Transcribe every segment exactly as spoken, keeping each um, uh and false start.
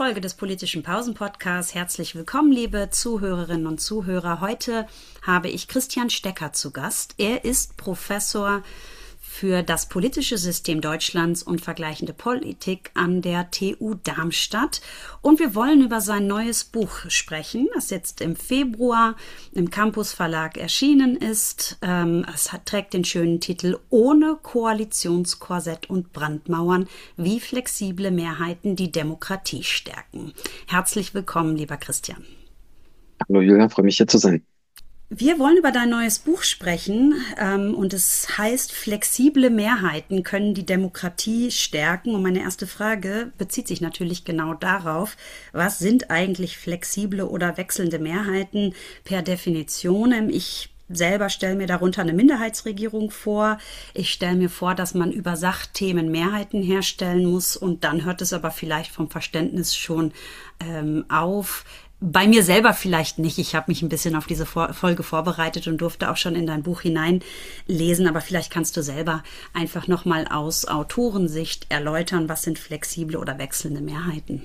Folge des Politischen Pausen-Podcasts. Herzlich willkommen, liebe Zuhörerinnen und Zuhörer. Heute habe ich Christian Stecker zu Gast. Er ist Professor für das politische System Deutschlands und vergleichende Politik an der T U Darmstadt. Und wir wollen über sein neues Buch sprechen, das jetzt im Februar im Campus Verlag erschienen ist. Es hat, trägt den schönen Titel Ohne Koalitionskorsett und Brandmauern, wie flexible Mehrheiten die Demokratie stärken. Herzlich willkommen, lieber Christian. Hallo Julia, freue mich hier zu sein. Wir wollen über dein neues Buch sprechen ähm, und es heißt, flexible Mehrheiten können die Demokratie stärken. Und meine erste Frage bezieht sich natürlich genau darauf, was sind eigentlich flexible oder wechselnde Mehrheiten per Definition? Ich selber stelle mir darunter eine Minderheitsregierung vor. Ich stelle mir vor, dass man über Sachthemen Mehrheiten herstellen muss und dann hört es aber vielleicht vom Verständnis schon ähm, auf. Bei mir selber vielleicht nicht. Ich habe mich ein bisschen auf diese Folge vorbereitet und durfte auch schon in dein Buch hineinlesen. Aber vielleicht kannst du selber einfach nochmal aus Autorensicht erläutern, was sind flexible oder wechselnde Mehrheiten?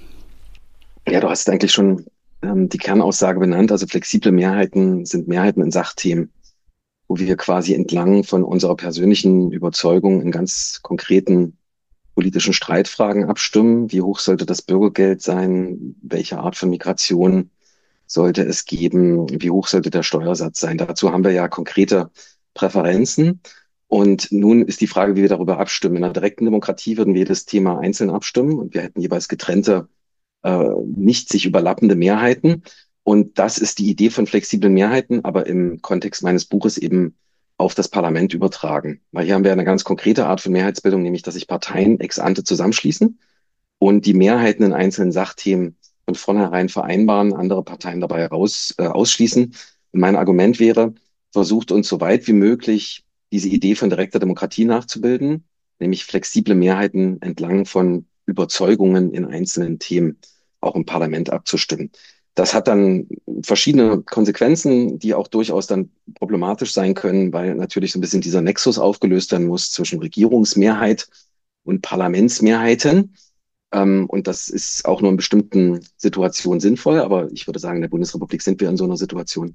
Ja, du hast eigentlich schon ähm, die Kernaussage benannt. Also flexible Mehrheiten sind Mehrheiten in Sachthemen, wo wir quasi entlang von unserer persönlichen Überzeugung in ganz konkreten politischen Streitfragen abstimmen. Wie hoch sollte das Bürgergeld sein? Welche Art von Migration sollte es geben? Wie hoch sollte der Steuersatz sein? Dazu haben wir ja konkrete Präferenzen. Und nun ist die Frage, wie wir darüber abstimmen. In einer direkten Demokratie würden wir jedes Thema einzeln abstimmen und wir hätten jeweils getrennte, äh, nicht sich überlappende Mehrheiten. Und das ist die Idee von flexiblen Mehrheiten, aber im Kontext meines Buches eben auf das Parlament übertragen. Weil hier haben wir eine ganz konkrete Art von Mehrheitsbildung, nämlich dass sich Parteien ex ante zusammenschließen und die Mehrheiten in einzelnen Sachthemen von vornherein vereinbaren, andere Parteien dabei raus, äh, ausschließen. Und mein Argument wäre, versucht uns so weit wie möglich diese Idee von direkter Demokratie nachzubilden, nämlich flexible Mehrheiten entlang von Überzeugungen in einzelnen Themen auch im Parlament abzustimmen. Das hat dann verschiedene Konsequenzen, die auch durchaus dann problematisch sein können, weil natürlich so ein bisschen dieser Nexus aufgelöst werden muss zwischen Regierungsmehrheit und Parlamentsmehrheiten. Ähm, und das ist auch nur in bestimmten Situationen sinnvoll. Aber ich würde sagen, in der Bundesrepublik sind wir in so einer Situation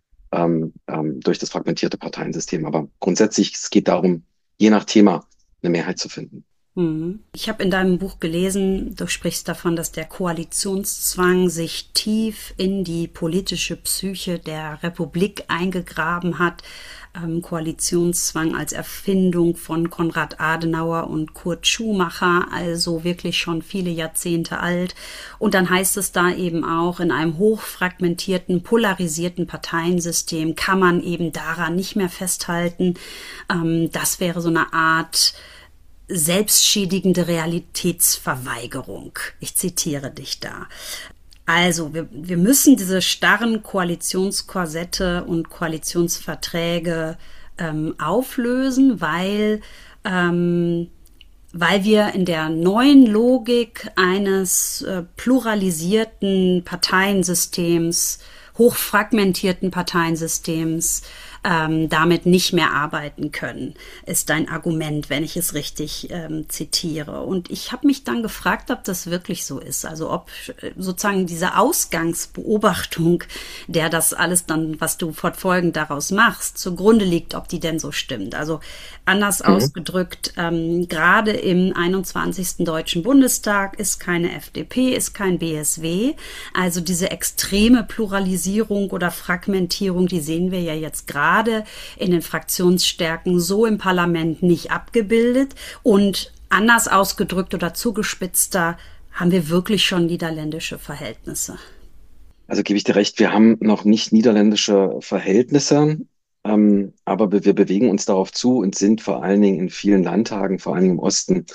ähm, ähm, durch das fragmentierte Parteiensystem. Aber grundsätzlich, es geht darum, je nach Thema eine Mehrheit zu finden. Ich habe in deinem Buch gelesen, du sprichst davon, dass der Koalitionszwang sich tief in die politische Psyche der Republik eingegraben hat. Ähm, Koalitionszwang als Erfindung von Konrad Adenauer und Kurt Schumacher, also wirklich schon viele Jahrzehnte alt. Und dann heißt es da eben auch, in einem hochfragmentierten, polarisierten Parteiensystem kann man eben daran nicht mehr festhalten. Ähm, das wäre so eine Art selbstschädigende Realitätsverweigerung. Ich zitiere dich da. Also, wir, wir müssen diese starren Koalitionskorsette und Koalitionsverträge ähm, auflösen, weil, ähm, weil wir in der neuen Logik eines äh, pluralisierten Parteiensystems, hochfragmentierten Parteiensystems, Ähm, damit nicht mehr arbeiten können, ist dein Argument, wenn ich es richtig ähm, zitiere. Und ich habe mich dann gefragt, ob das wirklich so ist. Also ob sozusagen diese Ausgangsbeobachtung, der das alles dann, was du fortfolgend daraus machst, zugrunde liegt, ob die denn so stimmt. Also anders mhm. ausgedrückt, ähm, gerade im einundzwanzigsten Deutschen Bundestag ist keine F D P, ist kein B S W. Also diese extreme Pluralisierung oder Fragmentierung, die sehen wir ja jetzt gerade gerade in den Fraktionsstärken so im Parlament nicht abgebildet. Und anders ausgedrückt oder zugespitzter haben wir wirklich schon niederländische Verhältnisse. Also gebe ich dir recht, wir haben noch nicht niederländische Verhältnisse, ähm, aber wir, wir bewegen uns darauf zu und sind vor allen Dingen in vielen Landtagen, vor allen Dingen im Osten,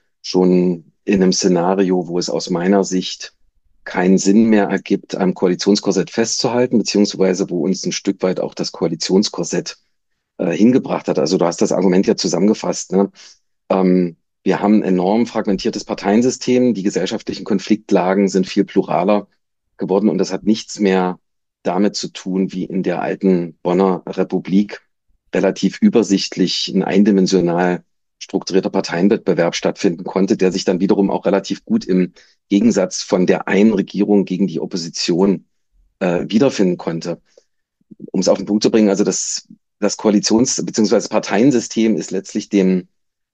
schon in einem Szenario, wo es aus meiner Sicht keinen Sinn mehr ergibt, am Koalitionskorsett festzuhalten, beziehungsweise wo uns ein Stück weit auch das Koalitionskorsett äh, hingebracht hat. Also du hast das Argument ja zusammengefasst, ne? Ähm, wir haben ein enorm fragmentiertes Parteiensystem, die gesellschaftlichen Konfliktlagen sind viel pluraler geworden und das hat nichts mehr damit zu tun, wie in der alten Bonner Republik relativ übersichtlich ein eindimensional strukturierter Parteienwettbewerb stattfinden konnte, der sich dann wiederum auch relativ gut im Gegensatz von der einen Regierung gegen die Opposition äh, wiederfinden konnte. Um es auf den Punkt zu bringen, also das, das Koalitions- bzw. Parteiensystem ist letztlich dem,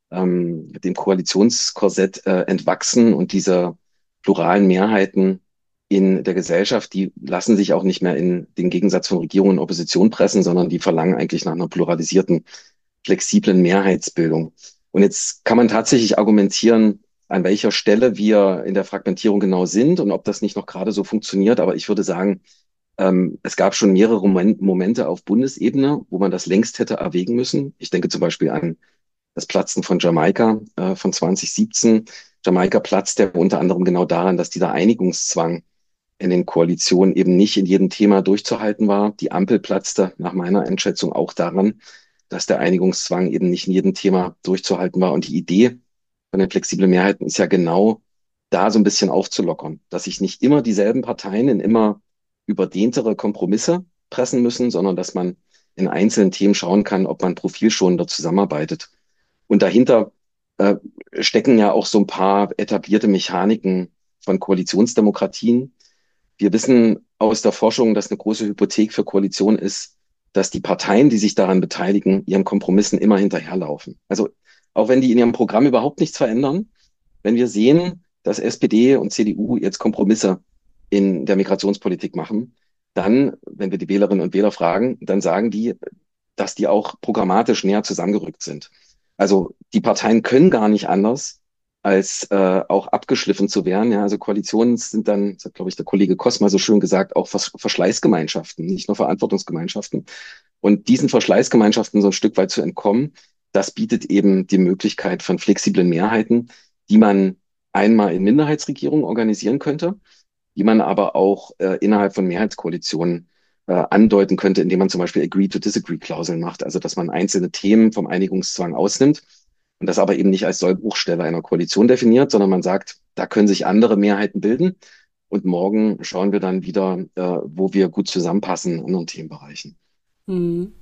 ähm, dem Koalitionskorsett äh, entwachsen und diese pluralen Mehrheiten in der Gesellschaft, die lassen sich auch nicht mehr in den Gegensatz von Regierung und Opposition pressen, sondern die verlangen eigentlich nach einer pluralisierten, flexiblen Mehrheitsbildung. Und jetzt kann man tatsächlich argumentieren, an welcher Stelle wir in der Fragmentierung genau sind und ob das nicht noch gerade so funktioniert. Aber ich würde sagen, ähm, es gab schon mehrere Moment, Momente auf Bundesebene, wo man das längst hätte erwägen müssen. Ich denke zum Beispiel an das Platzen von Jamaika äh, von zwanzig siebzehn. Jamaika platzt ja unter anderem genau daran, dass dieser Einigungszwang in den Koalitionen eben nicht in jedem Thema durchzuhalten war. Die Ampel platzte nach meiner Einschätzung auch daran, dass der Einigungszwang eben nicht in jedem Thema durchzuhalten war. Und die Idee von den flexiblen Mehrheiten ist ja genau da so ein bisschen aufzulockern, dass sich nicht immer dieselben Parteien in immer überdehntere Kompromisse pressen müssen, sondern dass man in einzelnen Themen schauen kann, ob man profilschonender zusammenarbeitet. Und dahinter äh, stecken ja auch so ein paar etablierte Mechaniken von Koalitionsdemokratien. Wir wissen aus der Forschung, dass eine große Hypothek für Koalition ist, dass die Parteien, die sich daran beteiligen, ihren Kompromissen immer hinterherlaufen. Also auch wenn die in ihrem Programm überhaupt nichts verändern, wenn wir sehen, dass S P D und C D U jetzt Kompromisse in der Migrationspolitik machen, dann, wenn wir die Wählerinnen und Wähler fragen, dann sagen die, dass die auch programmatisch näher zusammengerückt sind. Also die Parteien können gar nicht anders, als äh, auch abgeschliffen zu werden. Ja, also Koalitionen sind dann, das hat, glaube ich, der Kollege Kosma so schön gesagt, auch Vers Verschleißgemeinschaften, nicht nur Verantwortungsgemeinschaften. Und diesen Verschleißgemeinschaften so ein Stück weit zu entkommen, das bietet eben die Möglichkeit von flexiblen Mehrheiten, die man einmal in Minderheitsregierungen organisieren könnte, die man aber auch äh, innerhalb von Mehrheitskoalitionen äh, andeuten könnte, indem man zum Beispiel Agree-to-Disagree-Klauseln macht, also dass man einzelne Themen vom Einigungszwang ausnimmt und das aber eben nicht als Sollbruchstelle einer Koalition definiert, sondern man sagt, da können sich andere Mehrheiten bilden und morgen schauen wir dann wieder, äh, wo wir gut zusammenpassen in anderen Themenbereichen. Hm.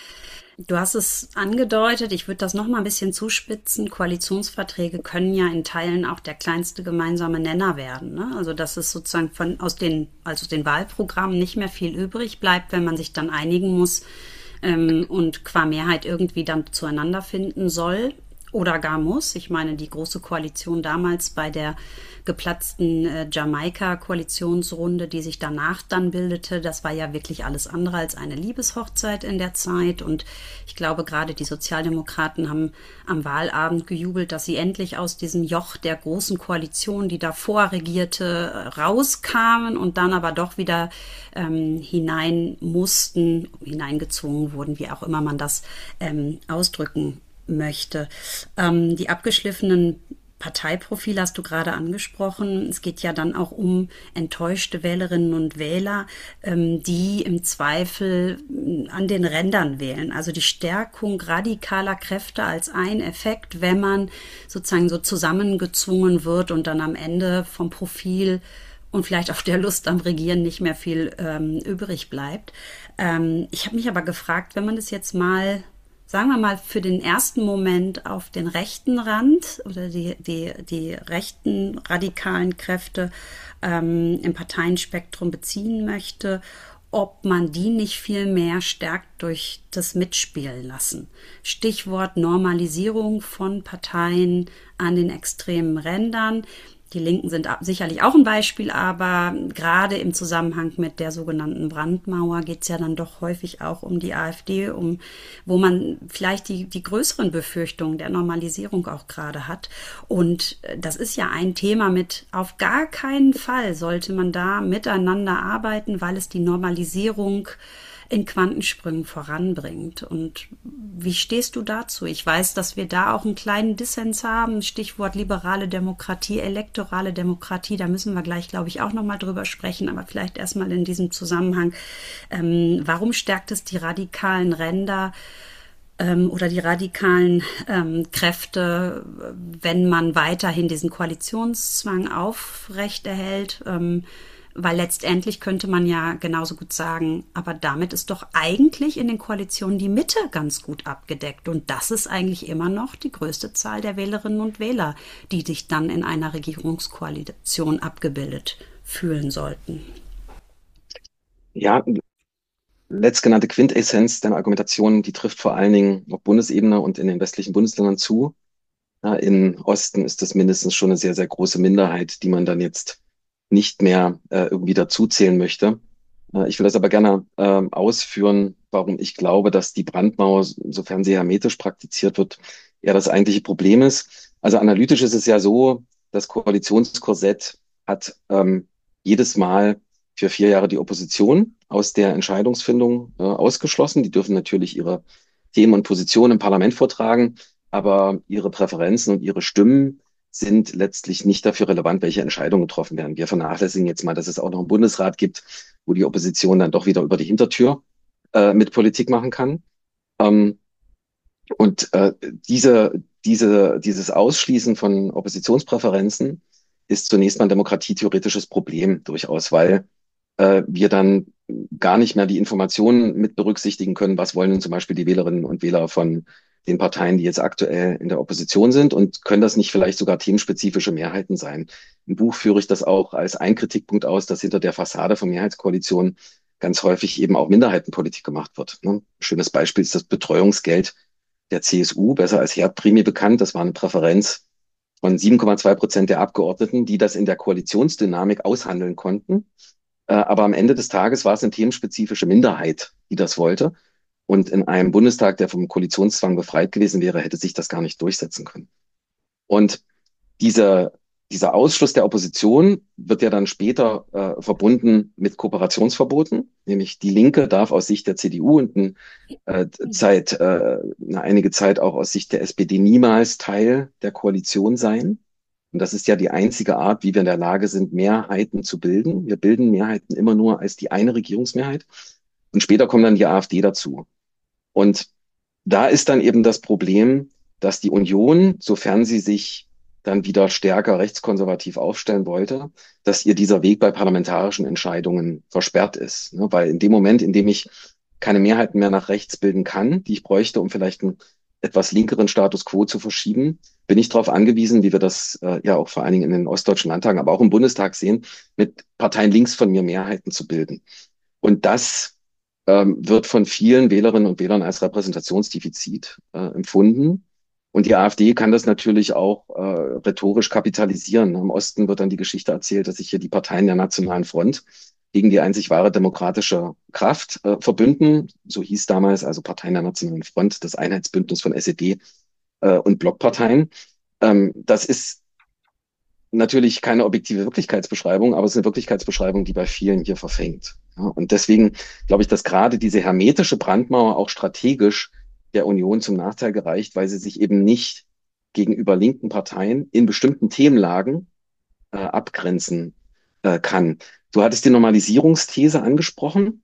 Du hast es angedeutet, ich würde das noch mal ein bisschen zuspitzen. Koalitionsverträge können ja in Teilen auch der kleinste gemeinsame Nenner werden. Ne? Also dass es sozusagen von aus den, also den Wahlprogrammen nicht mehr viel übrig bleibt, wenn man sich dann einigen muss ähm, und qua Mehrheit irgendwie dann zueinander finden soll oder gar muss. Ich meine, die große Koalition damals bei der geplatzten äh, Jamaika-Koalitionsrunde, die sich danach dann bildete, das war ja wirklich alles andere als eine Liebeshochzeit in der Zeit. Und ich glaube, gerade die Sozialdemokraten haben am Wahlabend gejubelt, dass sie endlich aus diesem Joch der großen Koalition, die davor regierte, rauskamen und dann aber doch wieder ähm, hinein mussten, hineingezwungen wurden, wie auch immer man das ähm, ausdrücken möchte. Ähm, die abgeschliffenen Parteiprofil hast du gerade angesprochen. Es geht ja dann auch um enttäuschte Wählerinnen und Wähler, ähm, die im Zweifel an den Rändern wählen. Also die Stärkung radikaler Kräfte als ein Effekt, wenn man sozusagen so zusammengezwungen wird und dann am Ende vom Profil und vielleicht auf der Lust am Regieren nicht mehr viel ähm, übrig bleibt. Ähm, ich habe mich aber gefragt, wenn man das jetzt mal sagen wir mal, für den ersten Moment auf den rechten Rand oder die, die, die rechten radikalen Kräfte ähm, im Parteienspektrum beziehen möchte, ob man die nicht viel mehr stärkt durch das Mitspielen lassen. Stichwort Normalisierung von Parteien an den extremen Rändern. Die Linken sind sicherlich auch ein Beispiel, aber gerade im Zusammenhang mit der sogenannten Brandmauer geht es ja dann doch häufig auch um die AfD, um wo man vielleicht die, die größeren Befürchtungen der Normalisierung auch gerade hat. Und das ist ja ein Thema mit, auf gar keinen Fall sollte man da miteinander arbeiten, weil es die Normalisierung in Quantensprüngen voranbringt. Und wie stehst du dazu? Ich weiß, dass wir da auch einen kleinen Dissens haben. Stichwort liberale Demokratie, elektorale Demokratie. Da müssen wir gleich, glaube ich, auch nochmal drüber sprechen. Aber vielleicht erstmal in diesem Zusammenhang. Ähm, warum stärkt es die radikalen Ränder ähm, oder die radikalen ähm, Kräfte, wenn man weiterhin diesen Koalitionszwang aufrechterhält? Ähm, Weil letztendlich könnte man ja genauso gut sagen, aber damit ist doch eigentlich in den Koalitionen die Mitte ganz gut abgedeckt. Und das ist eigentlich immer noch die größte Zahl der Wählerinnen und Wähler, die sich dann in einer Regierungskoalition abgebildet fühlen sollten. Ja, letztgenannte Quintessenz deiner Argumentation, die trifft vor allen Dingen auf Bundesebene und in den westlichen Bundesländern zu. Ja, im Osten ist das mindestens schon eine sehr, sehr große Minderheit, die man dann jetzt nicht mehr äh, irgendwie dazuzählen möchte. Äh, ich will das aber gerne ähm, ausführen, warum ich glaube, dass die Brandmauer, sofern sie hermetisch praktiziert wird, eher das eigentliche Problem ist. Also analytisch ist es ja so, das Koalitionskorsett hat ähm, jedes Mal für vier Jahre die Opposition aus der Entscheidungsfindung äh, ausgeschlossen. Die dürfen natürlich ihre Themen und Positionen im Parlament vortragen, aber ihre Präferenzen und ihre Stimmen sind letztlich nicht dafür relevant, welche Entscheidungen getroffen werden. Wir vernachlässigen jetzt mal, dass es auch noch einen Bundesrat gibt, wo die Opposition dann doch wieder über die Hintertür äh, mit Politik machen kann. Ähm, und äh, diese, diese, dieses Ausschließen von Oppositionspräferenzen ist zunächst mal ein demokratietheoretisches Problem durchaus, weil äh, wir dann gar nicht mehr die Informationen mit berücksichtigen können, was wollen denn zum Beispiel die Wählerinnen und Wähler von den Parteien, die jetzt aktuell in der Opposition sind, und können das nicht vielleicht sogar themenspezifische Mehrheiten sein. Im Buch führe ich das auch als einen Kritikpunkt aus, dass hinter der Fassade von Mehrheitskoalitionen ganz häufig eben auch Minderheitenpolitik gemacht wird. Ne? Ein schönes Beispiel ist das Betreuungsgeld der C S U, besser als Herdprämie bekannt. Das war eine Präferenz von sieben Komma zwei Prozent der Abgeordneten, die das in der Koalitionsdynamik aushandeln konnten. Äh, aber am Ende des Tages war es eine themenspezifische Minderheit, die das wollte. Und in einem Bundestag, der vom Koalitionszwang befreit gewesen wäre, hätte sich das gar nicht durchsetzen können. Und diese, dieser Ausschluss der Opposition wird ja dann später äh, verbunden mit Kooperationsverboten. Nämlich die Linke darf aus Sicht der C D U und ein, äh, Zeit, äh, eine einige Zeit auch aus Sicht der S P D niemals Teil der Koalition sein. Und das ist ja die einzige Art, wie wir in der Lage sind, Mehrheiten zu bilden. Wir bilden Mehrheiten immer nur als die eine Regierungsmehrheit. Und später kommt dann die AfD dazu. Und da ist dann eben das Problem, dass die Union, sofern sie sich dann wieder stärker rechtskonservativ aufstellen wollte, dass ihr dieser Weg bei parlamentarischen Entscheidungen versperrt ist. Ne? Weil in dem Moment, in dem ich keine Mehrheiten mehr nach rechts bilden kann, die ich bräuchte, um vielleicht einen etwas linkeren Status quo zu verschieben, bin ich darauf angewiesen, wie wir das äh, ja auch vor allen Dingen in den ostdeutschen Landtagen, aber auch im Bundestag sehen, mit Parteien links von mir Mehrheiten zu bilden. Und das ähm, wird von vielen Wählerinnen und Wählern als Repräsentationsdefizit äh, empfunden. Und die AfD kann das natürlich auch äh, rhetorisch kapitalisieren. Im Osten wird dann die Geschichte erzählt, dass sich hier die Parteien der Nationalen Front gegen die einzig wahre demokratische Kraft äh, verbünden. So hieß damals also Parteien der Nationalen Front, das Einheitsbündnis von S E D äh, und Blockparteien. Ähm, das ist natürlich keine objektive Wirklichkeitsbeschreibung, aber es ist eine Wirklichkeitsbeschreibung, die bei vielen hier verfängt. Ja, und deswegen glaube ich, dass gerade diese hermetische Brandmauer auch strategisch der Union zum Nachteil gereicht, weil sie sich eben nicht gegenüber linken Parteien in bestimmten Themenlagen äh, abgrenzen äh, kann. Du hattest die Normalisierungsthese angesprochen,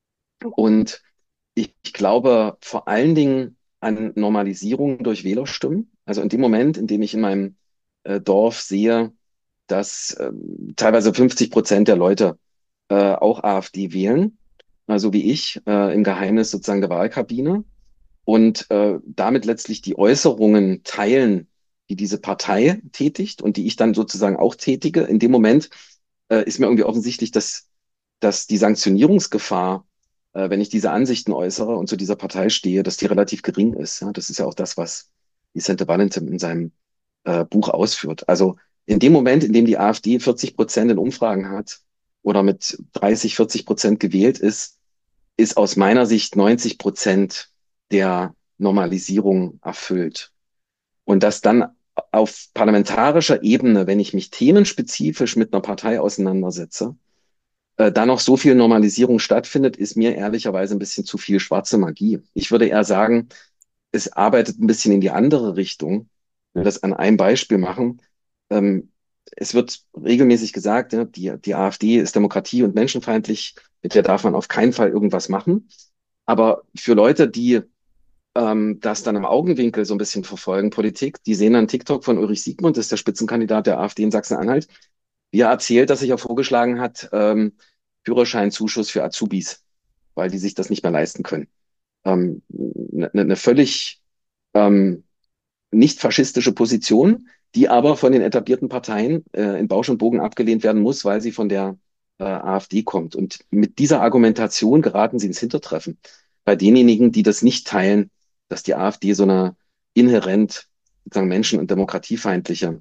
und ich, ich glaube vor allen Dingen an Normalisierung durch Wählerstimmen. Also in dem Moment, in dem ich in meinem äh, Dorf sehe, dass äh, teilweise fünfzig Prozent der Leute äh, auch AfD wählen, also wie ich, äh, im Geheimnis sozusagen der Wahlkabine, und äh, damit letztlich die Äußerungen teilen, die diese Partei tätigt und die ich dann sozusagen auch tätige. In dem Moment äh, ist mir irgendwie offensichtlich, dass, dass die Sanktionierungsgefahr, äh, wenn ich diese Ansichten äußere und zu dieser Partei stehe, dass die relativ gering ist. Ja? Das ist ja auch das, was Vicente Valentim in seinem äh, Buch ausführt. Also in dem Moment, in dem die AfD vierzig Prozent in Umfragen hat oder mit dreißig, vierzig Prozent gewählt ist, ist aus meiner Sicht neunzig Prozent der Normalisierung erfüllt. Und dass dann auf parlamentarischer Ebene, wenn ich mich themenspezifisch mit einer Partei auseinandersetze, äh, da noch so viel Normalisierung stattfindet, ist mir ehrlicherweise ein bisschen zu viel schwarze Magie. Ich würde eher sagen, es arbeitet ein bisschen in die andere Richtung. Wenn wir das an einem Beispiel machen, ähm, es wird regelmäßig gesagt, ja, die, die AfD ist demokratie- und menschenfeindlich, mit der darf man auf keinen Fall irgendwas machen. Aber für Leute, die ähm, das dann im Augenwinkel so ein bisschen verfolgen, Politik, die sehen dann TikTok von Ulrich Siegmund, das ist der Spitzenkandidat der AfD in Sachsen-Anhalt, wie er erzählt, dass sich auch vorgeschlagen hat, ähm, Führerscheinzuschuss für Azubis, weil die sich das nicht mehr leisten können. Ähm, eine, eine völlig ähm, nicht faschistische Position, die aber von den etablierten Parteien äh, in Bausch und Bogen abgelehnt werden muss, weil sie von der äh, AfD kommt. Und mit dieser Argumentation geraten sie ins Hintertreffen. Bei denjenigen, die das nicht teilen, dass die AfD so eine inhärent sozusagen menschen- und demokratiefeindliche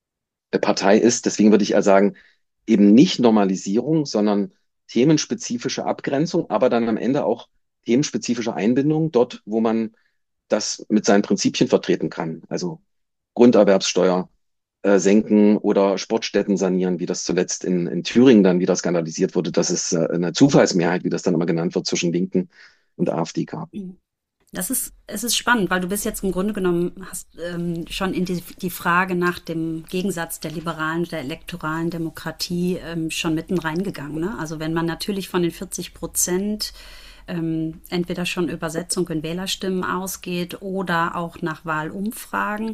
äh, Partei ist. Deswegen würde ich eher sagen, eben nicht Normalisierung, sondern themenspezifische Abgrenzung, aber dann am Ende auch themenspezifische Einbindung dort, wo man das mit seinen Prinzipien vertreten kann. Also Grunderwerbssteuer äh, senken oder Sportstätten sanieren, wie das zuletzt in, in Thüringen dann wieder skandalisiert wurde, dass es äh, eine Zufallsmehrheit, wie das dann immer genannt wird, zwischen Linken und AfD gab. Das ist, es ist spannend, weil du bist jetzt im Grunde genommen, hast ähm, schon in die, die Frage nach dem Gegensatz der liberalen, der elektoralen Demokratie ähm, schon mitten reingegangen. Ne? Also wenn man natürlich von den vierzig Prozent ähm, entweder schon Übersetzung in Wählerstimmen ausgeht oder auch nach Wahlumfragen,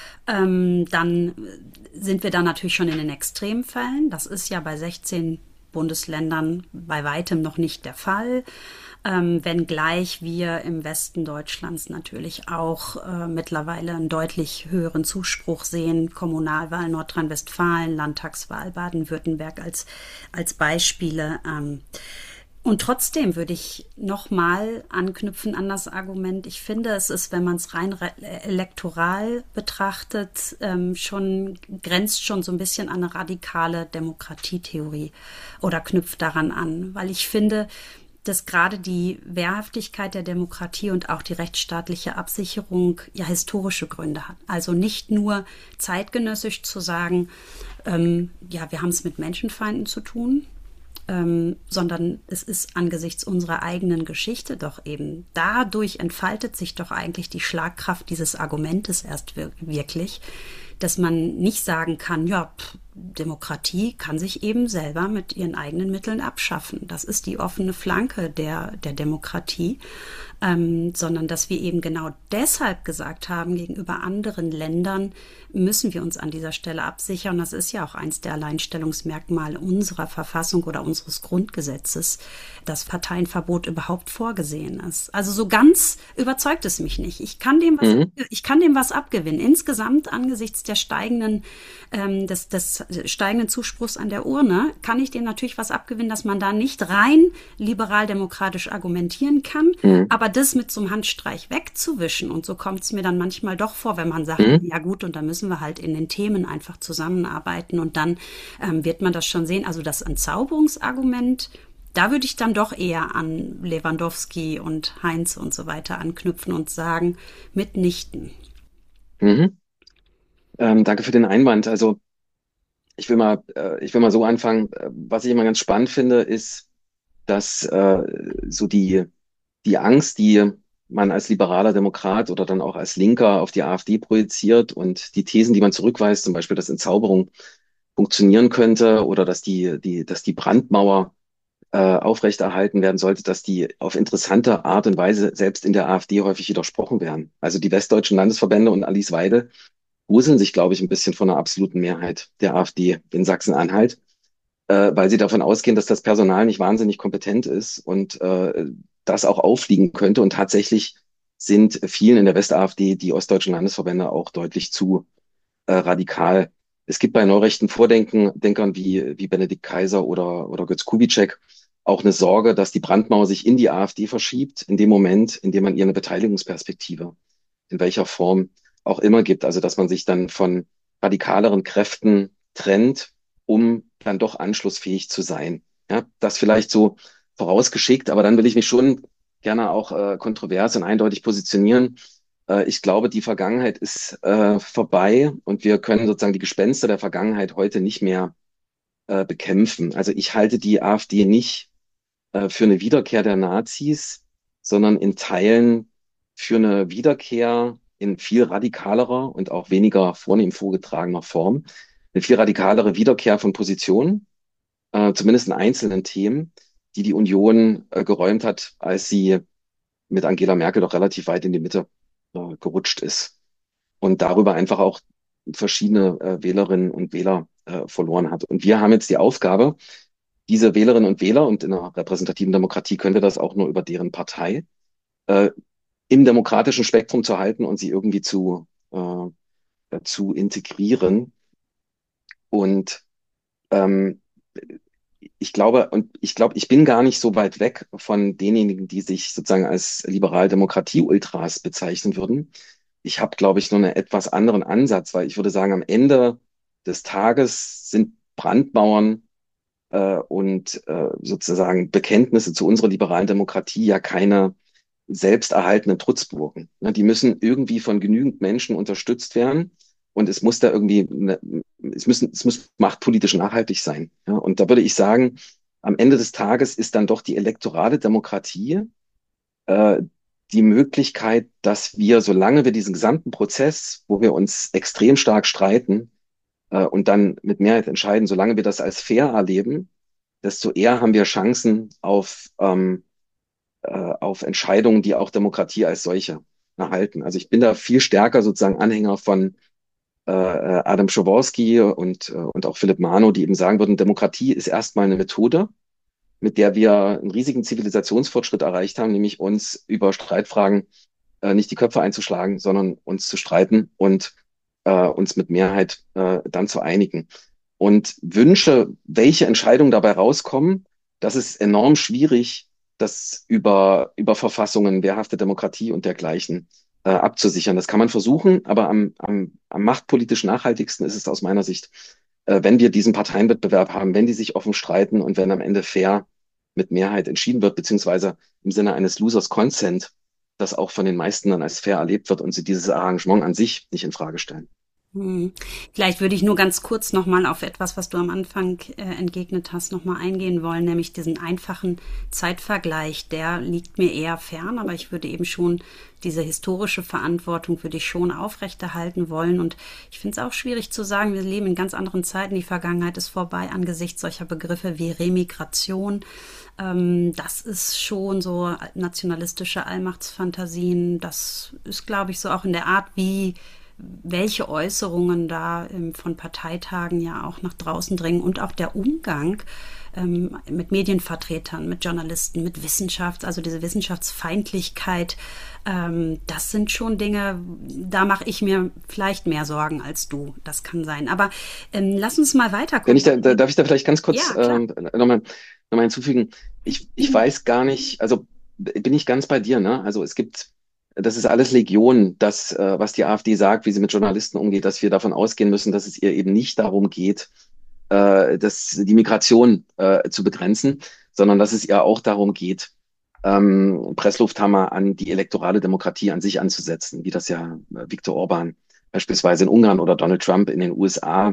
ähm, dann sind wir da natürlich schon in den Extremfällen. Das ist ja bei sechzehn Bundesländern bei weitem noch nicht der Fall. Ähm, wenngleich wir im Westen Deutschlands natürlich auch äh, mittlerweile einen deutlich höheren Zuspruch sehen. Kommunalwahl Nordrhein-Westfalen, Landtagswahl Baden-Württemberg als, als Beispiele. Ähm, und trotzdem würde ich nochmal anknüpfen an das Argument. Ich finde, es ist, wenn man es rein elektoral betrachtet, ähm, schon grenzt schon so ein bisschen an eine radikale Demokratietheorie oder knüpft daran an, weil ich finde, dass gerade die Wehrhaftigkeit der Demokratie und auch die rechtsstaatliche Absicherung ja historische Gründe hat. Also nicht nur zeitgenössisch zu sagen, ähm, ja, wir haben es mit Menschenfeinden zu tun, ähm, sondern es ist angesichts unserer eigenen Geschichte doch eben dadurch entfaltet sich doch eigentlich die Schlagkraft dieses Argumentes erst wirklich, dass man nicht sagen kann, ja, pff, Demokratie kann sich eben selber mit ihren eigenen Mitteln abschaffen. Das ist die offene Flanke der, der Demokratie, ähm, sondern dass wir eben genau deshalb gesagt haben, gegenüber anderen Ländern müssen wir uns an dieser Stelle absichern. Das ist ja auch eins der Alleinstellungsmerkmale unserer Verfassung oder unseres Grundgesetzes, dass Parteienverbot überhaupt vorgesehen ist. Also so ganz überzeugt es mich nicht. Ich kann dem was, Mhm. ich kann dem was abgewinnen. Insgesamt angesichts der steigenden, ähm, des, des steigenden Zuspruchs an der Urne kann ich dem natürlich was abgewinnen, dass man da nicht rein liberal-demokratisch argumentieren kann, Mhm. aber das mit so einem Handstreich wegzuwischen, und so kommt es mir dann manchmal doch vor, wenn man sagt, Mhm. ja gut, und da müssen wir halt in den Themen einfach zusammenarbeiten und dann ähm, wird man das schon sehen. Also das Entzauberungsargument, da würde ich dann doch eher an Lewandowski und Heinz und so weiter anknüpfen und sagen, mitnichten. Mhm. Ähm, danke für den Einwand. Also ich will mal, äh, ich will mal so anfangen. Äh, Was ich immer ganz spannend finde, ist, dass äh, so die, die Angst, die man als liberaler Demokrat oder dann auch als Linker auf die AfD projiziert und die Thesen, die man zurückweist, zum Beispiel, dass Entzauberung funktionieren könnte oder dass die, die, dass die Brandmauer äh, aufrechterhalten werden sollte, dass die auf interessante Art und Weise selbst in der AfD häufig widersprochen werden. Also die westdeutschen Landesverbände und Alice Weidel gruseln sich, glaube ich, ein bisschen von einer absoluten Mehrheit der AfD in Sachsen-Anhalt, äh, weil sie davon ausgehen, dass das Personal nicht wahnsinnig kompetent ist und äh, das auch auffliegen könnte. Und tatsächlich sind vielen in der West-AfD die ostdeutschen Landesverbände auch deutlich zu äh, radikal. Es gibt bei neurechten Vordenken, Denkern wie, wie Benedikt Kaiser oder, oder Götz Kubitschek auch eine Sorge, dass die Brandmauer sich in die AfD verschiebt, in dem Moment, in dem man ihr eine Beteiligungsperspektive, in welcher Form auch immer gibt. Also, dass man sich dann von radikaleren Kräften trennt, um dann doch anschlussfähig zu sein. Ja, das vielleicht so vorausgeschickt, aber dann will ich mich schon gerne auch äh, kontrovers und eindeutig positionieren. Äh, ich glaube, die Vergangenheit ist äh, vorbei und wir können sozusagen die Gespenster der Vergangenheit heute nicht mehr äh, bekämpfen. Also ich halte die AfD nicht äh, für eine Wiederkehr der Nazis, sondern in Teilen für eine Wiederkehr in viel radikalerer und auch weniger vornehm vorgetragener Form. Eine viel radikalere Wiederkehr von Positionen, äh, zumindest in einzelnen Themen, die die Union äh, geräumt hat, als sie mit Angela Merkel doch relativ weit in die Mitte äh, gerutscht ist und darüber einfach auch verschiedene äh, Wählerinnen und Wähler äh, verloren hat. Und wir haben jetzt die Aufgabe, diese Wählerinnen und Wähler, und in einer repräsentativen Demokratie können wir das auch nur über deren Partei, äh, im demokratischen Spektrum zu halten und sie irgendwie zu, äh, zu integrieren. Und ähm, ich glaube, und ich glaube, ich bin gar nicht so weit weg von denjenigen, die sich sozusagen als Liberal-Demokratie-Ultras bezeichnen würden. Ich habe, glaube ich, nur einen etwas anderen Ansatz, weil ich würde sagen, am Ende des Tages sind Brandmauern äh, und äh, sozusagen Bekenntnisse zu unserer liberalen Demokratie ja keine selbsterhaltenden Trutzburgen. Ne, die müssen irgendwie von genügend Menschen unterstützt werden. Und es muss da irgendwie, eine, es müssen, es muss machtpolitisch nachhaltig sein. Ja, und da würde ich sagen, am Ende des Tages ist dann doch die elektorale Demokratie äh, die Möglichkeit, dass wir, solange wir diesen gesamten Prozess, wo wir uns extrem stark streiten äh, und dann mit Mehrheit entscheiden, solange wir das als fair erleben, desto eher haben wir Chancen auf ähm, äh, auf Entscheidungen, die auch Demokratie als solche erhalten. Also ich bin da viel stärker sozusagen Anhänger von äh, Adam Przeworski und, äh, und auch Philipp Mano, die eben sagen würden, Demokratie ist erstmal eine Methode, mit der wir einen riesigen Zivilisationsfortschritt erreicht haben, nämlich uns über Streitfragen äh, nicht die Köpfe einzuschlagen, sondern uns zu streiten und äh, uns mit Mehrheit äh, dann zu einigen. Und Wünsche, welche Entscheidungen dabei rauskommen, das ist enorm schwierig, das über, über Verfassungen, wehrhafte Demokratie und dergleichen äh, abzusichern. Das kann man versuchen, aber am, am, am machtpolitisch nachhaltigsten ist es aus meiner Sicht, äh, wenn wir diesen Parteienwettbewerb haben, wenn die sich offen streiten und wenn am Ende fair mit Mehrheit entschieden wird, beziehungsweise im Sinne eines Losers Consent, das auch von den meisten dann als fair erlebt wird und sie dieses Arrangement an sich nicht in Frage stellen. Hm. Vielleicht würde ich nur ganz kurz nochmal auf etwas, was du am Anfang äh, entgegnet hast, nochmal eingehen wollen, nämlich diesen einfachen Zeitvergleich. Der liegt mir eher fern, aber ich würde eben schon diese historische Verantwortung würde ich schon aufrechterhalten wollen. Und ich finde es auch schwierig zu sagen, wir leben in ganz anderen Zeiten, die Vergangenheit ist vorbei angesichts solcher Begriffe wie Remigration. Ähm, das ist schon so nationalistische Allmachtsfantasien. Das ist, glaube ich, so auch in der Art, wie welche Äußerungen da ähm, von Parteitagen ja auch nach draußen dringen und auch der Umgang ähm, mit Medienvertretern, mit Journalisten, mit Wissenschaft, also diese Wissenschaftsfeindlichkeit, ähm, das sind schon Dinge, da mache ich mir vielleicht mehr Sorgen als du. Das kann sein. Aber ähm, lass uns mal weiterkommen. Wenn ich da, da, darf ich da vielleicht ganz kurz ja, ähm, nochmal noch mal hinzufügen? Ich, ich weiß gar nicht, also bin ich ganz bei dir, ne? Also es gibt das ist alles Legion, das, äh, was die AfD sagt, wie sie mit Journalisten umgeht, dass wir davon ausgehen müssen, dass es ihr eben nicht darum geht, äh, dass die Migration äh, zu begrenzen, sondern dass es ihr auch darum geht, ähm, Presslufthammer an die elektorale Demokratie an sich anzusetzen, wie das ja äh, Viktor Orban beispielsweise in Ungarn oder Donald Trump in den U S A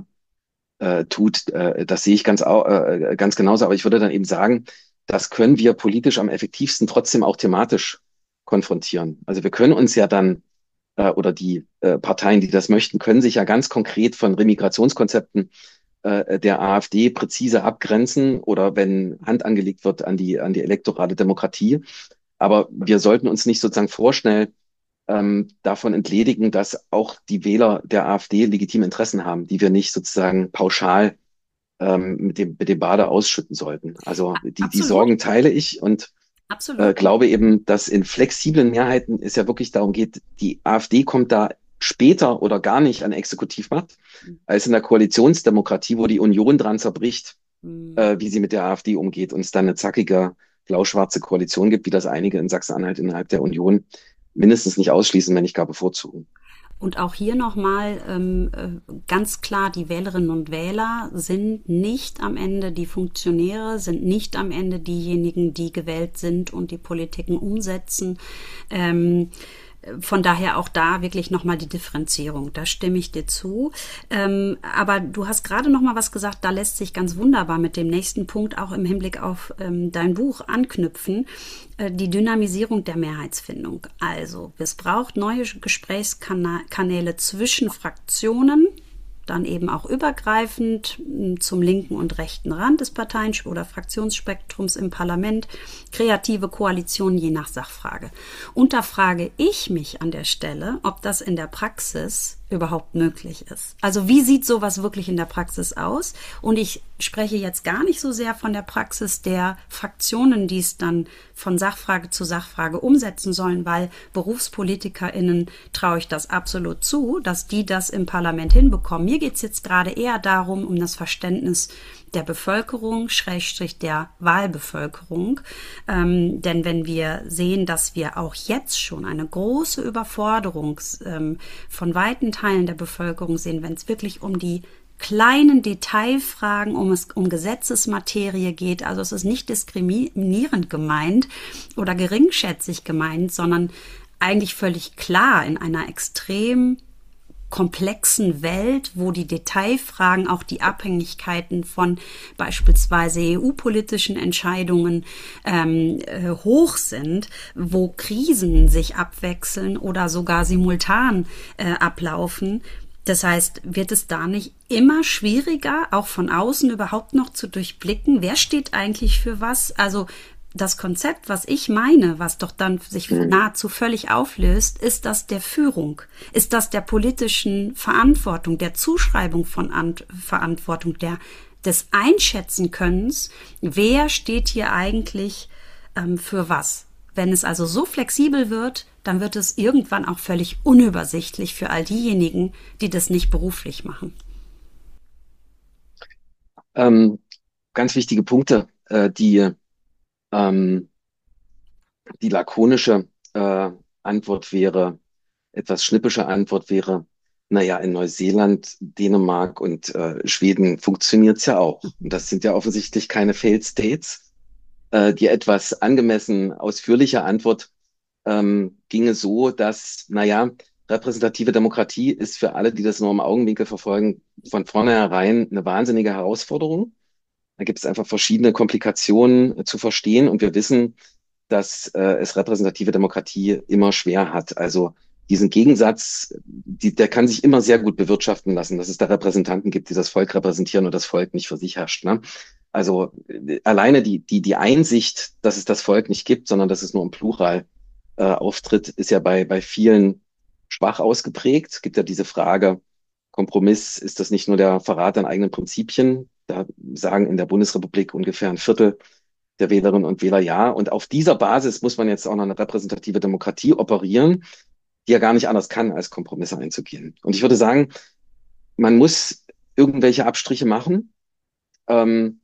äh, tut. Äh, das sehe ich ganz, au- äh, ganz genauso. Aber ich würde dann eben sagen, das können wir politisch am effektivsten trotzdem auch thematisch konfrontieren. Also wir können uns ja dann, äh, oder die äh, Parteien, die das möchten, können sich ja ganz konkret von Remigrationskonzepten äh, der AfD präzise abgrenzen oder wenn Hand angelegt wird an die, an die elektorale Demokratie. Aber wir sollten uns nicht sozusagen vorschnell ähm, davon entledigen, dass auch die Wähler der AfD legitime Interessen haben, die wir nicht sozusagen pauschal ähm, mit dem, mit dem Bade ausschütten sollten. Also die, die absolut, Sorgen teile ich und äh, absolut. glaube eben, dass in flexiblen Mehrheiten es ja wirklich darum geht, die AfD kommt da später oder gar nicht an Exekutivmacht, als in der Koalitionsdemokratie, wo die Union dran zerbricht, Hm. äh, wie sie mit der AfD umgeht und es dann eine zackige blau-schwarze Koalition gibt, wie das einige in Sachsen-Anhalt innerhalb der Union mindestens nicht ausschließen, wenn nicht gar bevorzugen. Und auch hier nochmal ähm, äh, ganz klar, die Wählerinnen und Wähler sind nicht am Ende die Funktionäre, sind nicht am Ende diejenigen, die gewählt sind und die Politiken umsetzen. Ähm, Von daher auch da wirklich nochmal die Differenzierung. Da stimme ich dir zu. Ähm, aber du hast gerade nochmal was gesagt, da lässt sich ganz wunderbar mit dem nächsten Punkt auch im Hinblick auf ähm, dein Buch anknüpfen. Äh, die Dynamisierung der Mehrheitsfindung. Also, es braucht neue Gesprächskanäle zwischen Fraktionen, dann eben auch übergreifend zum linken und rechten Rand des Parteien- oder Fraktionsspektrums im Parlament, kreative Koalitionen je nach Sachfrage. Und da frage ich mich an der Stelle, ob das in der Praxis überhaupt möglich ist. Also wie sieht sowas wirklich in der Praxis aus? Und ich spreche jetzt gar nicht so sehr von der Praxis der Fraktionen, die es dann von Sachfrage zu Sachfrage umsetzen sollen, weil BerufspolitikerInnen traue ich das absolut zu, dass die das im Parlament hinbekommen. Mir geht es jetzt gerade eher darum, um das Verständnis der Bevölkerung, Schrägstrich der Wahlbevölkerung. Ähm, denn wenn wir sehen, dass wir auch jetzt schon eine große Überforderung ähm, von weiten Teilen der Bevölkerung sehen, wenn es wirklich um die kleinen Detailfragen, um es um Gesetzesmaterie geht, also es ist nicht diskriminierend gemeint oder geringschätzig gemeint, sondern eigentlich völlig klar in einer extrem komplexen Welt, wo die Detailfragen, auch die Abhängigkeiten von beispielsweise E U-politischen Entscheidungen ähm, äh, hoch sind, wo Krisen sich abwechseln oder sogar simultan äh, ablaufen. Das heißt, wird es da nicht immer schwieriger, auch von außen überhaupt noch zu durchblicken, wer steht eigentlich für was? Also das Konzept, was ich meine, was doch dann sich nahezu völlig auflöst, ist das der Führung, ist das der politischen Verantwortung, der Zuschreibung von An- Verantwortung, der des Einschätzen-Könnens, wer steht hier eigentlich ähm, für was. Wenn es also so flexibel wird, dann wird es irgendwann auch völlig unübersichtlich für all diejenigen, die das nicht beruflich machen. Ähm, ganz wichtige Punkte, äh, die ähm, die lakonische äh, Antwort wäre, etwas schnippische Antwort wäre, naja, in Neuseeland, Dänemark und äh, Schweden funktioniert's ja auch. Und das sind ja offensichtlich keine Failed States. Äh, die etwas angemessen ausführliche Antwort ähm, ginge so, dass, naja, repräsentative Demokratie ist für alle, die das nur im Augenwinkel verfolgen, von vornherein eine wahnsinnige Herausforderung. Da gibt es einfach verschiedene Komplikationen äh, zu verstehen und wir wissen, dass äh, es repräsentative Demokratie immer schwer hat. Also diesen Gegensatz, die, der kann sich immer sehr gut bewirtschaften lassen, dass es da Repräsentanten gibt, die das Volk repräsentieren und das Volk nicht für sich herrscht. Ne? Also äh, alleine die, die, die Einsicht, dass es das Volk nicht gibt, sondern dass es nur im Plural äh, auftritt, ist ja bei, bei vielen schwach ausgeprägt. Es gibt ja diese Frage, Kompromiss, ist das nicht nur der Verrat an eigenen Prinzipien? Da sagen in der Bundesrepublik ungefähr ein Viertel der Wählerinnen und Wähler ja. Und auf dieser Basis muss man jetzt auch noch eine repräsentative Demokratie operieren, die ja gar nicht anders kann, als Kompromisse einzugehen. Und ich würde sagen, man muss irgendwelche Abstriche machen. Ähm,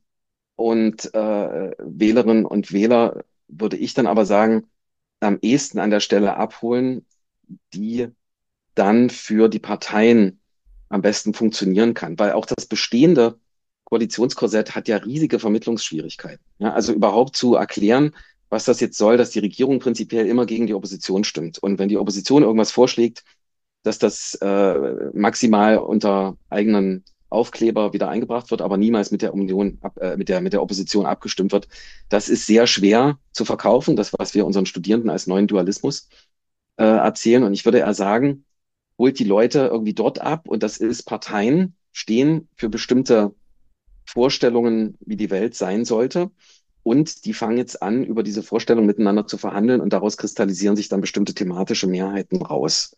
und äh, Wählerinnen und Wähler, würde ich dann aber sagen, am ehesten an der Stelle abholen, die dann für die Parteien am besten funktionieren kann. Weil auch das bestehende Koalitionskorsett hat ja riesige Vermittlungsschwierigkeiten. Ja, also überhaupt zu erklären, was das jetzt soll, dass die Regierung prinzipiell immer gegen die Opposition stimmt. Und wenn die Opposition irgendwas vorschlägt, dass das äh, maximal unter eigenen Aufkleber wieder eingebracht wird, aber niemals mit der Union, ab, äh, mit der, mit der Opposition abgestimmt wird. Das ist sehr schwer zu verkaufen, das, was wir unseren Studierenden als neuen Dualismus äh, erzählen. Und ich würde eher sagen, holt die Leute irgendwie dort ab und das ist, Parteien stehen für bestimmte Vorstellungen, wie die Welt sein sollte. Und die fangen jetzt an, über diese Vorstellungen miteinander zu verhandeln und daraus kristallisieren sich dann bestimmte thematische Mehrheiten raus.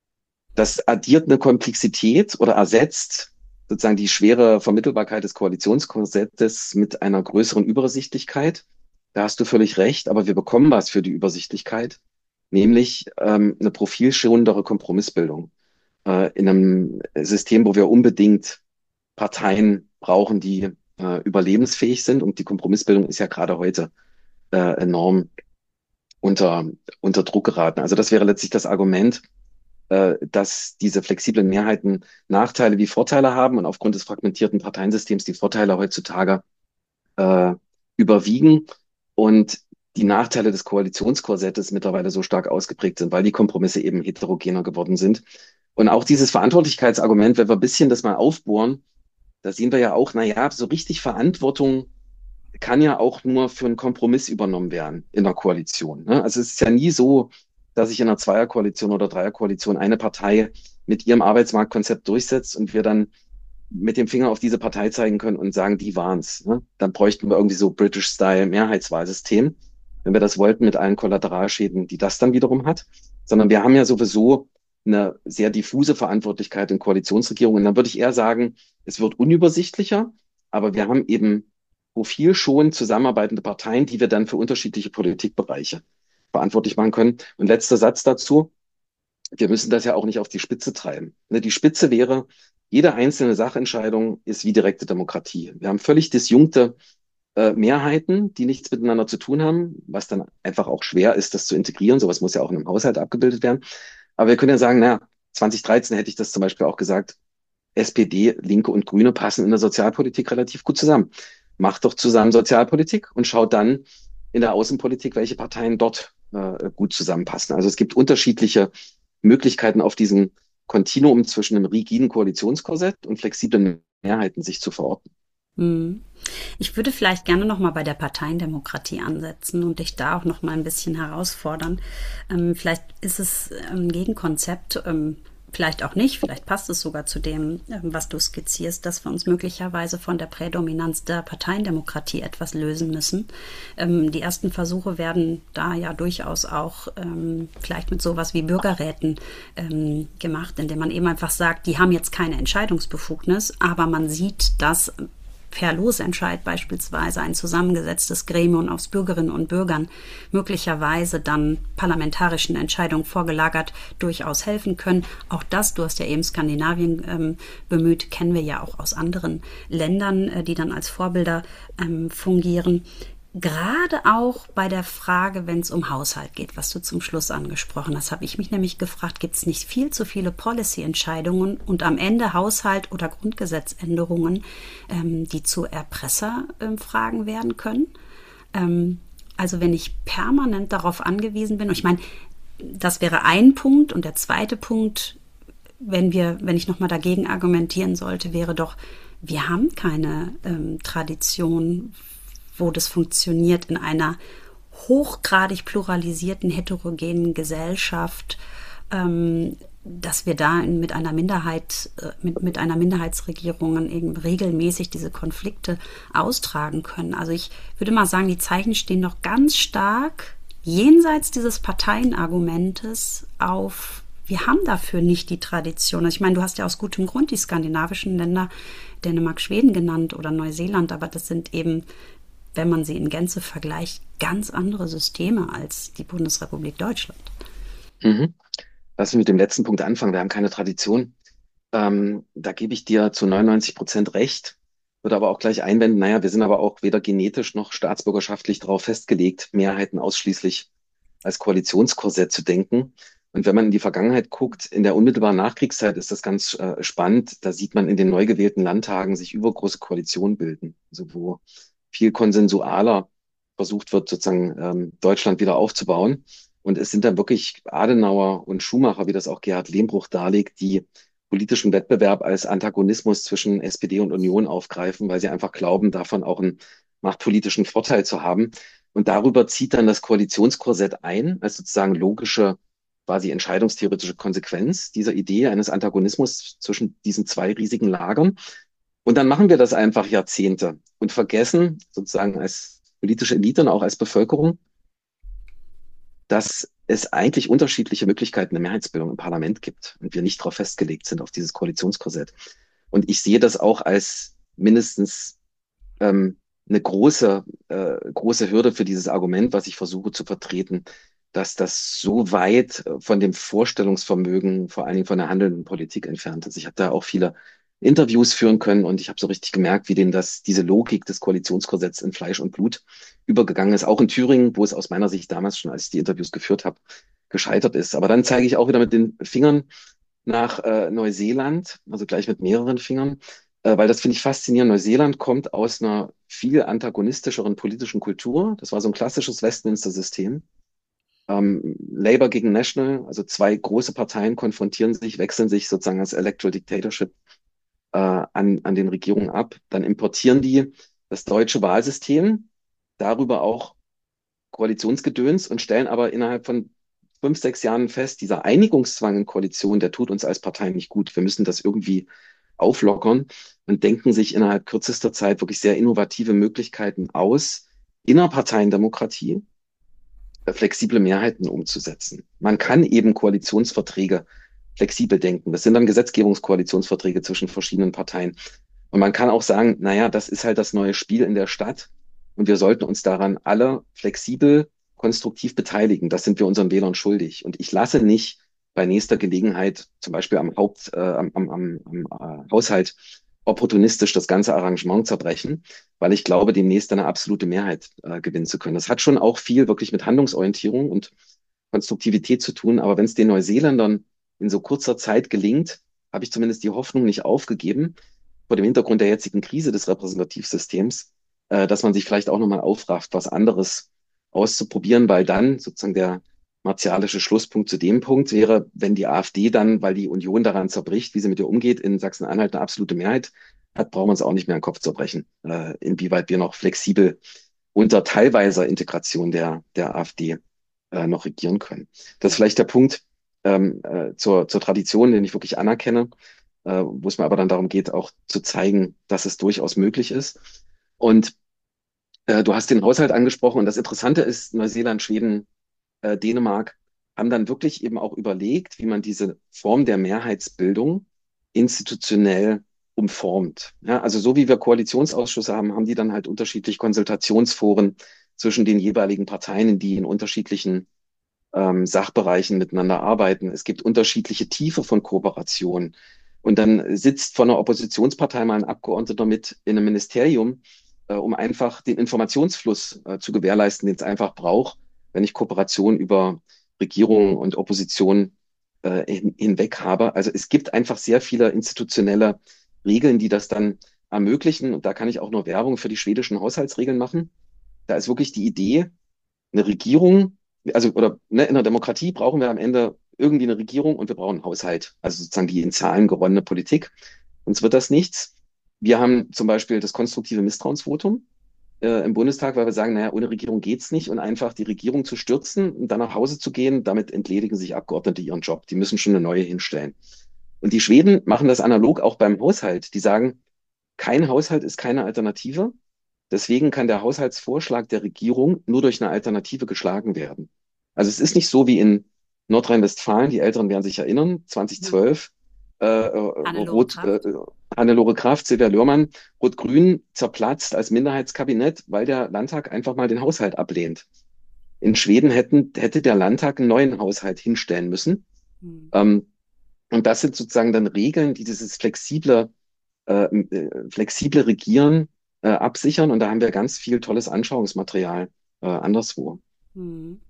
Das addiert eine Komplexität oder ersetzt sozusagen die schwere Vermittelbarkeit des Koalitionskonzeptes mit einer größeren Übersichtlichkeit. Da hast du völlig recht, aber wir bekommen was für die Übersichtlichkeit, nämlich ähm, eine profilschonendere Kompromissbildung äh, in einem System, wo wir unbedingt Parteien brauchen, die äh, überlebensfähig sind. Und die Kompromissbildung ist ja gerade heute äh, enorm unter, unter Druck geraten. Also das wäre letztlich das Argument, äh, dass diese flexiblen Mehrheiten Nachteile wie Vorteile haben und aufgrund des fragmentierten Parteiensystems die Vorteile heutzutage äh, überwiegen und die Nachteile des Koalitionskorsettes mittlerweile so stark ausgeprägt sind, weil die Kompromisse eben heterogener geworden sind. Und auch dieses Verantwortlichkeitsargument, wenn wir ein bisschen das mal aufbohren, da sehen wir ja auch, na ja, so richtig Verantwortung kann ja auch nur für einen Kompromiss übernommen werden in einer Koalition. Ne? Also es ist ja nie so, dass sich in einer Zweierkoalition oder Dreierkoalition eine Partei mit ihrem Arbeitsmarktkonzept durchsetzt und wir dann mit dem Finger auf diese Partei zeigen können und sagen, die waren's. Ne? Dann bräuchten wir irgendwie so British-Style-Mehrheitswahlsystem, wenn wir das wollten, mit allen Kollateralschäden, die das dann wiederum hat. Sondern wir haben ja sowieso eine sehr diffuse Verantwortlichkeit in Koalitionsregierungen. Dann würde ich eher sagen, es wird unübersichtlicher, aber wir haben eben profil schon zusammenarbeitende Parteien, die wir dann für unterschiedliche Politikbereiche verantwortlich machen können. Und letzter Satz dazu. Wir müssen das ja auch nicht auf die Spitze treiben. Ne, die Spitze wäre, jede einzelne Sachentscheidung ist wie direkte Demokratie. Wir haben völlig disjunkte äh, Mehrheiten, die nichts miteinander zu tun haben, was dann einfach auch schwer ist, das zu integrieren. Sowas muss ja auch in einem Haushalt abgebildet werden. Aber wir können ja sagen, naja, zwanzig dreizehn hätte ich das zum Beispiel auch gesagt, S P D, Linke und Grüne passen in der Sozialpolitik relativ gut zusammen. Macht doch zusammen Sozialpolitik und schaut dann in der Außenpolitik, welche Parteien dort äh, gut zusammenpassen. Also es gibt unterschiedliche Möglichkeiten auf diesem Kontinuum zwischen einem rigiden Koalitionskorsett und flexiblen Mehrheiten sich zu verorten. Hm. Ich würde vielleicht gerne noch mal bei der Parteiendemokratie ansetzen und dich da auch noch mal ein bisschen herausfordern. Ähm, vielleicht ist es ein Gegenkonzept, ähm, vielleicht auch nicht, vielleicht passt es sogar zu dem, ähm, was du skizzierst, dass wir uns möglicherweise von der Prädominanz der Parteiendemokratie etwas lösen müssen. Ähm, die ersten Versuche werden da ja durchaus auch ähm, vielleicht mit sowas wie Bürgerräten ähm, gemacht, indem man eben einfach sagt, die haben jetzt keine Entscheidungsbefugnis, aber man sieht, dass per Losentscheid beispielsweise ein zusammengesetztes Gremium aus Bürgerinnen und Bürgern möglicherweise dann parlamentarischen Entscheidungen vorgelagert durchaus helfen können. Auch das, du hast ja eben Skandinavien ähm, bemüht, kennen wir ja auch aus anderen Ländern, äh, die dann als Vorbilder ähm, fungieren. Gerade auch bei der Frage, wenn es um Haushalt geht, was du zum Schluss angesprochen hast, habe ich mich nämlich gefragt, gibt es nicht viel zu viele Policy-Entscheidungen und am Ende Haushalt- oder Grundgesetzänderungen, ähm, die zu Erpresserfragen ähm, werden können? Ähm, also wenn ich permanent darauf angewiesen bin, und ich meine, das wäre ein Punkt und der zweite Punkt, wenn wir, wenn ich nochmal dagegen argumentieren sollte, wäre doch, wir haben keine ähm, Tradition, wo das funktioniert in einer hochgradig pluralisierten, heterogenen Gesellschaft, ähm, dass wir da mit einer Minderheit, äh, mit, mit einer Minderheitsregierung eben regelmäßig diese Konflikte austragen können. Also ich würde mal sagen, die Zeichen stehen noch ganz stark jenseits dieses Parteienargumentes auf, wir haben dafür nicht die Tradition. Also ich meine, du hast ja aus gutem Grund die skandinavischen Länder, Dänemark, Schweden genannt oder Neuseeland, aber das sind eben, wenn man sie in Gänze vergleicht, ganz andere Systeme als die Bundesrepublik Deutschland. Mhm. Lass mich mit dem letzten Punkt anfangen. Wir haben keine Tradition. Ähm, da gebe ich dir zu neunundneunzig Prozent recht, würde aber auch gleich einwenden, naja, wir sind aber auch weder genetisch noch staatsbürgerschaftlich darauf festgelegt, Mehrheiten ausschließlich als Koalitionskorsett zu denken. Und wenn man in die Vergangenheit guckt, in der unmittelbaren Nachkriegszeit ist das ganz äh, spannend. Da sieht man in den neu gewählten Landtagen sich übergroße Koalitionen bilden, also wo viel konsensualer versucht wird, sozusagen ähm, Deutschland wieder aufzubauen. Und es sind dann wirklich Adenauer und Schumacher, wie das auch Gerhard Lehmbruch darlegt, die politischen Wettbewerb als Antagonismus zwischen S P D und Union aufgreifen, weil sie einfach glauben, davon auch einen machtpolitischen Vorteil zu haben. Und darüber zieht dann das Koalitionskorsett ein, als sozusagen logische, quasi entscheidungstheoretische Konsequenz dieser Idee eines Antagonismus zwischen diesen zwei riesigen Lagern. Und dann machen wir das einfach Jahrzehnte und vergessen sozusagen als politische Elite und auch als Bevölkerung, dass es eigentlich unterschiedliche Möglichkeiten der Mehrheitsbildung im Parlament gibt und wir nicht darauf festgelegt sind, auf dieses Koalitionskorsett. Und ich sehe das auch als mindestens ähm, eine große, äh, große Hürde für dieses Argument, was ich versuche zu vertreten, dass das so weit von dem Vorstellungsvermögen, vor allen Dingen von der handelnden Politik entfernt ist. Ich habe da auch viele Interviews führen können und ich habe so richtig gemerkt, wie denen das, diese Logik des Koalitionskorsetts in Fleisch und Blut übergegangen ist. Auch in Thüringen, wo es aus meiner Sicht damals schon, als ich die Interviews geführt habe, gescheitert ist. Aber dann zeige ich auch wieder mit den Fingern nach äh, Neuseeland, also gleich mit mehreren Fingern, äh, weil das finde ich faszinierend. Neuseeland kommt aus einer viel antagonistischeren politischen Kultur. Das war so ein klassisches Westminster-System. Ähm, Labour gegen National, also zwei große Parteien konfrontieren sich, wechseln sich sozusagen als Electoral Dictatorship äh, an, an den Regierungen ab. Dann importieren die das deutsche Wahlsystem, darüber auch Koalitionsgedöns und stellen aber innerhalb von fünf, sechs Jahren fest, dieser Einigungszwang in Koalition, der tut uns als Partei nicht gut. Wir müssen das irgendwie auflockern und denken sich innerhalb kürzester Zeit wirklich sehr innovative Möglichkeiten aus, Innerparteiendemokratie, flexible Mehrheiten umzusetzen. Man kann eben Koalitionsverträge flexibel denken. Das sind dann Gesetzgebungskoalitionsverträge zwischen verschiedenen Parteien. Und man kann auch sagen, naja, das ist halt das neue Spiel in der Stadt und wir sollten uns daran alle flexibel, konstruktiv beteiligen. Das sind wir unseren Wählern schuldig. Und ich lasse nicht bei nächster Gelegenheit, zum Beispiel am Haupt, äh, am, am, am, am äh, Haushalt, opportunistisch das ganze Arrangement zerbrechen, weil ich glaube, demnächst eine absolute Mehrheit äh, gewinnen zu können. Das hat schon auch viel wirklich mit Handlungsorientierung und Konstruktivität zu tun. Aber wenn es den Neuseeländern in so kurzer Zeit gelingt, habe ich zumindest die Hoffnung nicht aufgegeben, vor dem Hintergrund der jetzigen Krise des Repräsentativsystems, äh, dass man sich vielleicht auch nochmal aufrafft, was anderes auszuprobieren, weil dann sozusagen der martialische Schlusspunkt zu dem Punkt wäre, wenn die AfD dann, weil die Union daran zerbricht, wie sie mit ihr umgeht, in Sachsen-Anhalt eine absolute Mehrheit hat, brauchen wir uns auch nicht mehr den Kopf zerbrechen, äh, inwieweit wir noch flexibel unter teilweiser Integration der, der AfD äh, noch regieren können. Das ist vielleicht der Punkt ähm, äh, zur, zur Tradition, den ich wirklich anerkenne, äh, wo es mir aber dann darum geht, auch zu zeigen, dass es durchaus möglich ist. Und äh, du hast den Haushalt angesprochen und das Interessante ist, Neuseeland, Schweden, äh, Dänemark haben dann wirklich eben auch überlegt, wie man diese Form der Mehrheitsbildung institutionell umformt. Ja, also so wie wir Koalitionsausschüsse haben, haben die dann halt unterschiedlich Konsultationsforen zwischen den jeweiligen Parteien, die in unterschiedlichen ähm, Sachbereichen miteinander arbeiten. Es gibt unterschiedliche Tiefe von Kooperation. Und dann sitzt von einer Oppositionspartei mal ein Abgeordneter mit in einem Ministerium, äh, um einfach den Informationsfluss äh, zu gewährleisten, den es einfach braucht, wenn ich Kooperation über Regierung und Opposition äh, hin, hinweg habe. Also es gibt einfach sehr viele institutionelle Regeln, die das dann ermöglichen. Und da kann ich auch nur Werbung für die schwedischen Haushaltsregeln machen. Da ist wirklich die Idee, eine Regierung, also oder ne, in der Demokratie brauchen wir am Ende irgendwie eine Regierung und wir brauchen einen Haushalt, also sozusagen die in Zahlen geronnene Politik. Sonst wird das nichts. Wir haben zum Beispiel das konstruktive Misstrauensvotum äh, im Bundestag, weil wir sagen, naja, ohne Regierung geht's nicht und einfach die Regierung zu stürzen und dann nach Hause zu gehen, damit entledigen sich Abgeordnete ihren Job. Die müssen schon eine neue hinstellen. Und die Schweden machen das analog auch beim Haushalt. Die sagen, kein Haushalt ist keine Alternative. Deswegen kann der Haushaltsvorschlag der Regierung nur durch eine Alternative geschlagen werden. Also es ist nicht so wie in Nordrhein-Westfalen, die Älteren werden sich erinnern, zweitausendzwölf, äh, Rot, äh, Hannelore Kraft, Silvia Lörmann, Rot-Grün zerplatzt als Minderheitskabinett, weil der Landtag einfach mal den Haushalt ablehnt. In Schweden hätten, hätte der Landtag einen neuen Haushalt hinstellen müssen. Mhm. Ähm, und das sind sozusagen dann Regeln, die dieses flexible, äh, flexible Regieren äh, absichern. Und da haben wir ganz viel tolles Anschauungsmaterial äh, anderswo. Mhm.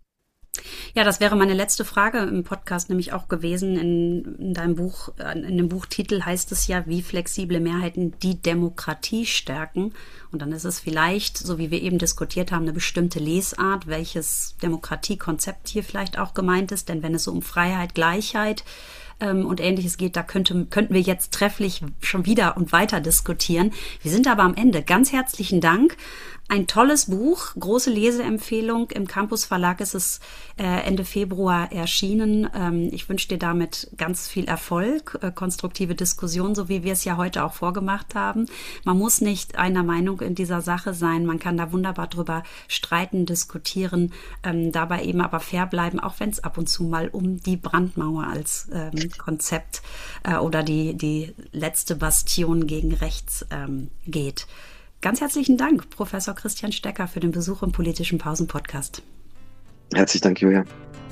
Ja, das wäre meine letzte Frage im Podcast nämlich auch gewesen. In, in deinem Buch, in dem Buchtitel heißt es ja, wie flexible Mehrheiten die Demokratie stärken. Und dann ist es vielleicht, so wie wir eben diskutiert haben, eine bestimmte Lesart, welches Demokratiekonzept hier vielleicht auch gemeint ist. Denn wenn es so um Freiheit, Gleichheit ähm, und Ähnliches geht, da könnte, könnten wir jetzt trefflich schon wieder und weiter diskutieren. Wir sind aber am Ende. Ganz herzlichen Dank. Ein tolles Buch, große Leseempfehlung. Im Campus Verlag ist es äh, Ende Februar erschienen. Ähm, ich wünsche dir damit ganz viel Erfolg, äh, konstruktive Diskussion, so wie wir es ja heute auch vorgemacht haben. Man muss nicht einer Meinung in dieser Sache sein. Man kann da wunderbar drüber streiten, diskutieren, ähm, dabei eben aber fair bleiben, auch wenn es ab und zu mal um die Brandmauer als ähm, Konzept äh, oder die, die letzte Bastion gegen rechts ähm, geht. Ganz herzlichen Dank, Professor Christian Stecker, für den Besuch im Politischen Pausen-Podcast. Herzlichen Dank, Julia.